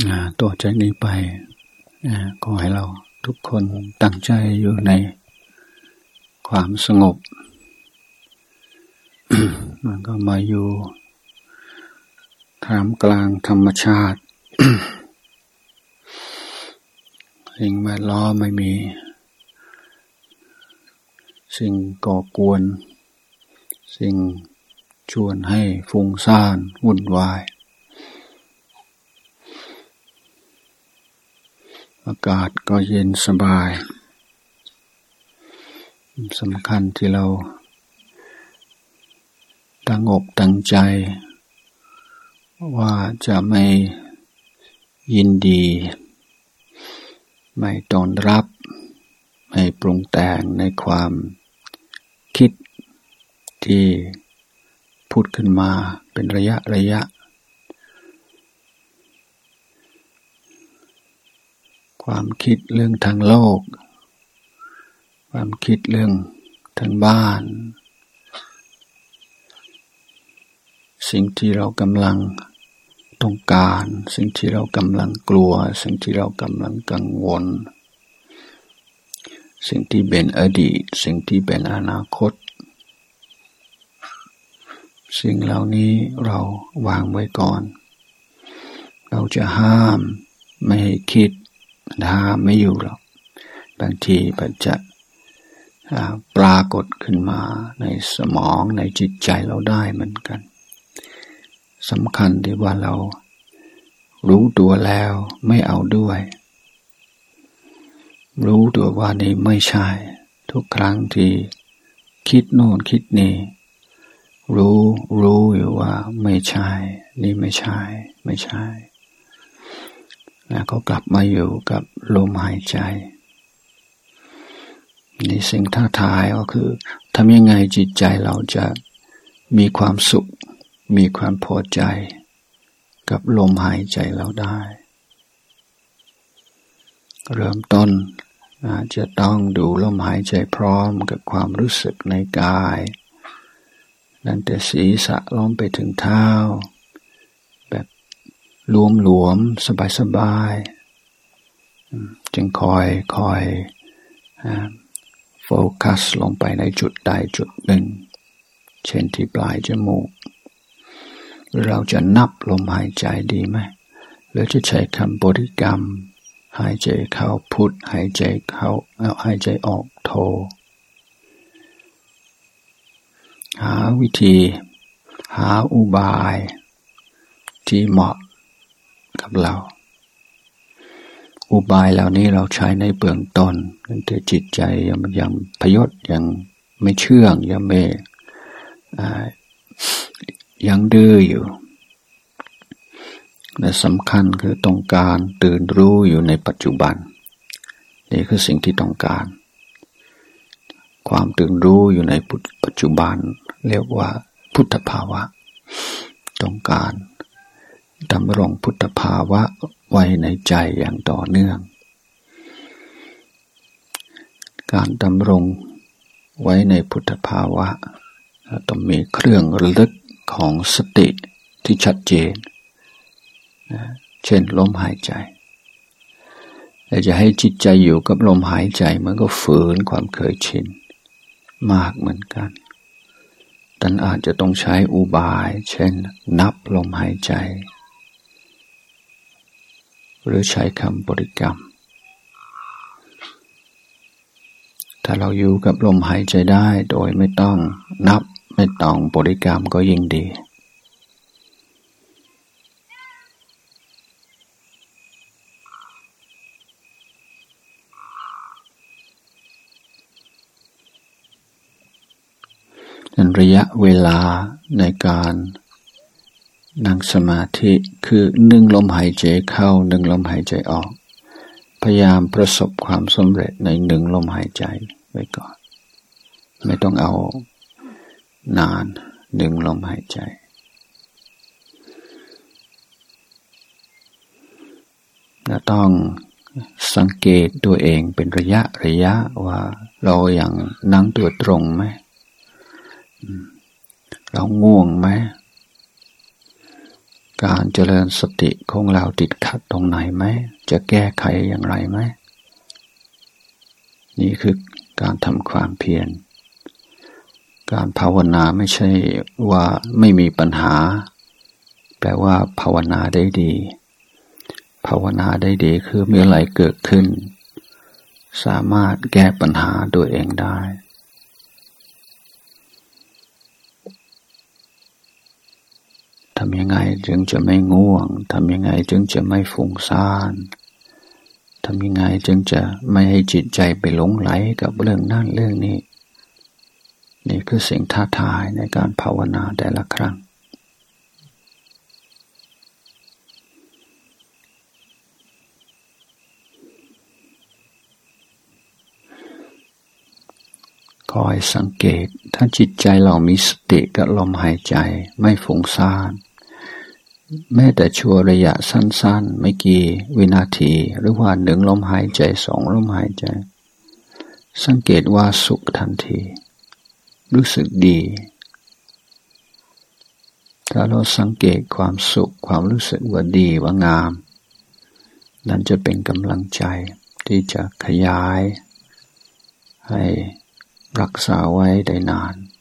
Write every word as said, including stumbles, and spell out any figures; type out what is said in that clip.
ต่อจากนี้ไปขอให้เราทุกคนตั้งใจอยู่ในความสงบ มันก็มาอยู่ท่ามกลางธรรมชาติ สิ่งแวดล้อมไม่มีสิ่งก่อกวนสิ่งชวนให้ฟุ้งซ่านวุ่นวายอากาศก็เย็นสบายสำคัญที่เราตั้งอกตั้งใจว่าจะไม่ยินดีไม่ต้อนรับไม่ปรุงแต่งในความคิดที่พูดขึ้นมาเป็นระยะระยะความคิดเรื่องทางโลกความคิดเรื่องทางบ้านสิ่งที่เรากำลังต้องการสิ่งที่เรากำลังกลัวสิ่งที่เรากำลังกังวลสิ่งที่เป็นอดีตสิ่งที่เป็นอนาคตสิ่งเหล่านี้เราวางไว้ก่อนเราจะห้ามไม่ให้คิดห้ามไม่อยู่หรอกบางทีมันจะปรากฏขึ้นมาในสมองในจิตใจเราได้เหมือนกันสำคัญที่ว่าเรารู้ตัวแล้วไม่เอาด้วยรู้ตัวว่านี่ไม่ใช่ทุกครั้งที่คิดโน่นคิดนี่รู้รู้อยู่ว่าไม่ใช่นี่ไม่ใช่ไม่ใช่แล้วก็กลับมาอยู่กับลมหายใจนี่สิ่งท้าทายก็คือทำยังไงจิตใจเราจะมีความสุขมีความพอใจกับลมหายใจเราได้เริ่มต้นอาจจะต้องดูลมหายใจพร้อมกับความรู้สึกในกายตั้งแต่ศีรษะลงไปถึงเท้าแบบหลวมๆสบายๆจึงคอยคอยโฟกัสลงไปในจุดใดจุดหนึ่งเช่นที่ปลายจมูกเราจะนับลมหายใจดีไหมหรือจะใช้คำบริกรรมหายใจเข้าพุทหายใจเข้าแล้วหายใจออกโทหาวิธีหาอุบายที่เหมาะกับเราอุบายเหล่านี้เราใช้ในเบื้องต้นตั้งแต่จิตใจยังยังพยศยังไม่เชื่องยังไม่ยังดื้ออยู่และสำคัญคือต้องการตื่นรู้อยู่ในปัจจุบันนี่คือสิ่งที่ต้องการความตื่นรู้อยู่ในปัจจุบันเรียกว่าพุทธภาวะต้องการดำรงพุทธภาวะไว้ในใจอย่างต่อเนื่องการดำรงไว้ในพุทธภาวะต้องมีเครื่องระลึกของสติที่ชัดเจนเช่นลมหายใจแต่จะให้จิตใจอยู่กับลมหายใจมันก็ฝืนความเคยชินมากเหมือนกันท่านอาจจะต้องใช้อุบายเช่นนับลมหายใจหรือใช้คำบริกรรมถ้าเราอยู่กับลมหายใจได้โดยไม่ต้องนับไม่ต้องบริกรรมก็ยิ่งดีระยะเวลาในการนั่งสมาธิคือหนึ่งลมหายใจเข้าหนึ่งลมหายใจออกพยายามประสบความสำเร็จในหนึ่งลมหายใจไว้ก่อนไม่ต้องเอานานหนึ่งลมหายใจและต้องสังเกตตัวเองเป็นระยะระยะว่าเราอย่างนั่งตัวตรงไหมเราง่วงไหมการเจริญสติของเราติดขัดตรงไหนไหมจะแก้ไขอย่างไรไหมนี่คือการทำความเพียรการภาวนาไม่ใช่ว่าไม่มีปัญหาแปลว่าภาวนาได้ดีภาวนาได้ดีคือมีอะไรเกิดขึ้นสามารถแก้ปัญหาตัวเองได้ทำยังไงจึงจะไม่ง่วงทำยังไงจึงจะไม่ฟุ้งซ่านทำยังไงจึงจะไม่ให้จิตใจไปหลงไหลกับเรื่องนั่นเรื่องนี้นี่คือสิ่งท้าทายในการภาวนาแต่ละครั้งคอยสังเกตถ้าจิตใจเรามีสติกับลมหายใจไม่ฟุ้งซ่านแม้แต่ชั่วระยะสั้นๆไม่กี่วินาทีหรือว่าหนึ่งลมหายใจสองลมหายใจสังเกตว่าสุขทันทีรู้สึกดีถ้าเราสังเกตความสุขความรู้สึกว่าดีว่างามนั่นจะเป็นกำลังใจที่จะขยายให้รักษาไว้ได้นาน